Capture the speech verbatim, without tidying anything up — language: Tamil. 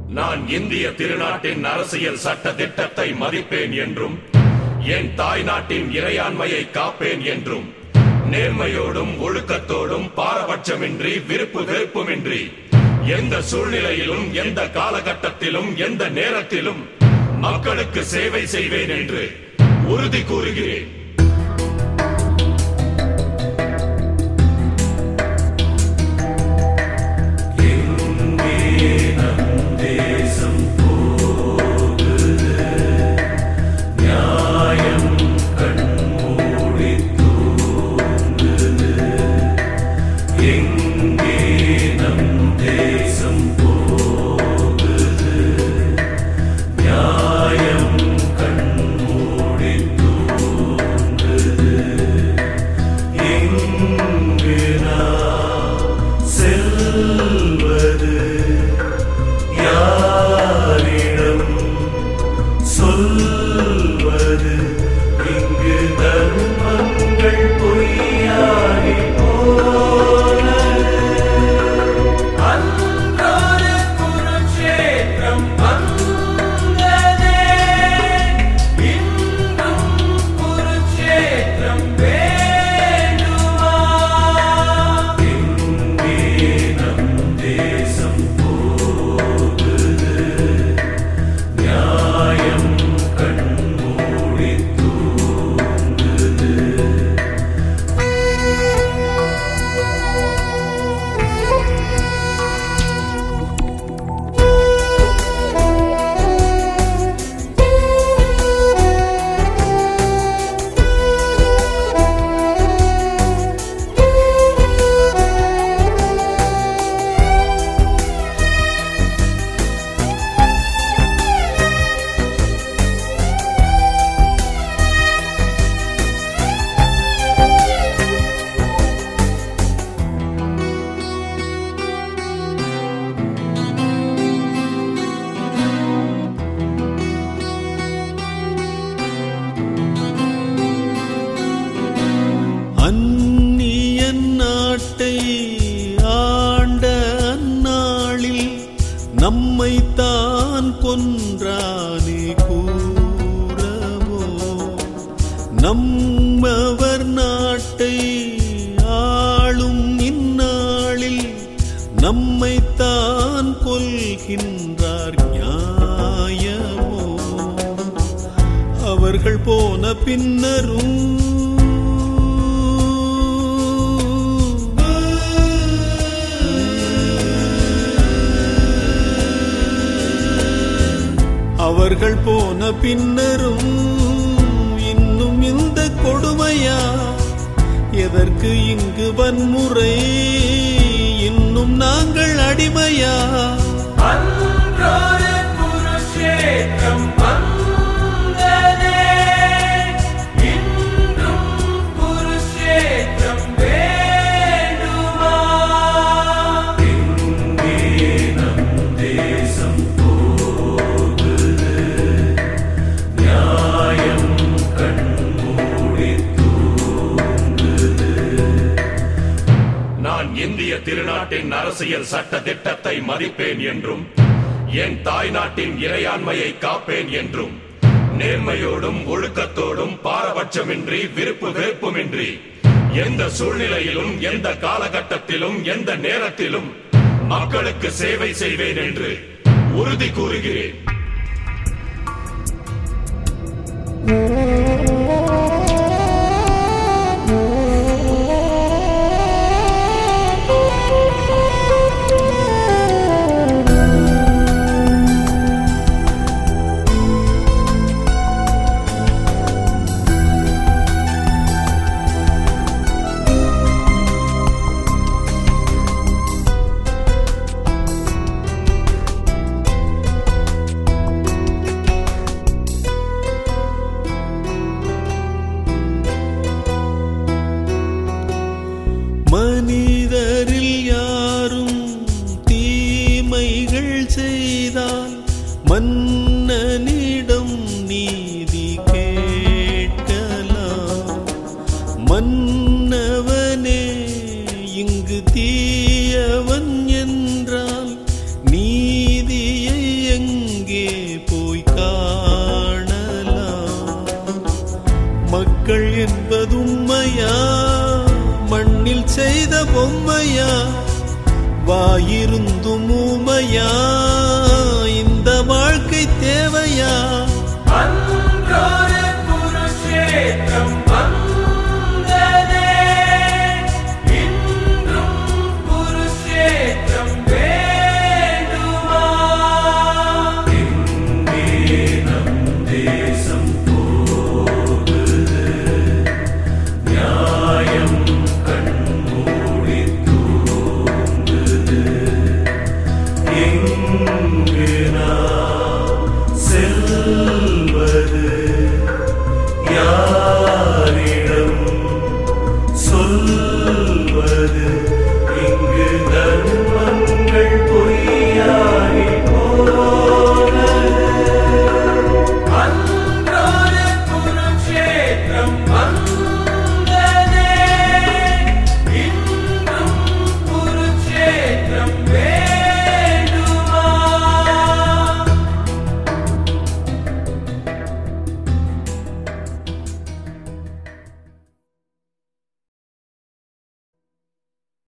நான் இந்திய திருநாட்டின் அரசியல் சட்ட திட்டத்தை மதிப்பேன் என்றும் என் தாய் நாட்டின் இறையாண்மையை காப்பேன் என்றும் நேர்மையோடும் ஒழுக்கத்தோடும் பாரபட்சமின்றி விருப்பு வெறுப்புமின்றி எந்த சூழ்நிலையிலும் எந்த காலகட்டத்திலும் எந்த நேரத்திலும் மக்களுக்கு சேவை செய்வேன் என்று உறுதி கூறுகிறேன். நம்மைத்தான் கொன்றானே கூறவோ, நம்மவர் நாட்டை ஆளும் இந்நாளில் நம்மைத்தான் கொல்கின்றார் நியாயமோ? அவர்கள் போன பின்னரும் அவர்கள் போன பின்னரும் இன்னும் இந்த கொடுமையா? எதற்கு இங்கு வன்முறை? இன்னும் நாங்கள் அடிமையா? இந்திய திருநாட்டின் அரசியல் சட்ட திட்டத்தை மதிப்பேன் என்றும் என் தாய் நாட்டின் இறையாண்மையை காப்பேன் என்றும் நேர்மையோடும் ஒழுக்கத்தோடும் பாரபட்சமின்றி விருப்பு வெறுப்புமின்றி எந்த சூழ்நிலையிலும் எந்த காலகட்டத்திலும் எந்த நேரத்திலும் மக்களுக்கு சேவை செய்வேன் என்று உறுதி கூறுகிறேன். மனிதரில் யாரும் தீமைகள் செய்தால் மன்னனிடம் நீதி கேட்கலாம். மன்னவனே இங்கு தீயவன் என்றால் நீதியை வாயிருந்தும் ஊமையா இந்த வாழ்க்கை தேவையா? அன்றொரு குருஷேத்திரம் வந்ததே, இன்றும் குருஷேத்திரம் வேண்டுமா? எங்கே நம் தேசம் போகுது, நியாயம் கண்மூடி தூங்குது. எங்கு நாம் செல்வது, யாரிடம் சொல்வது?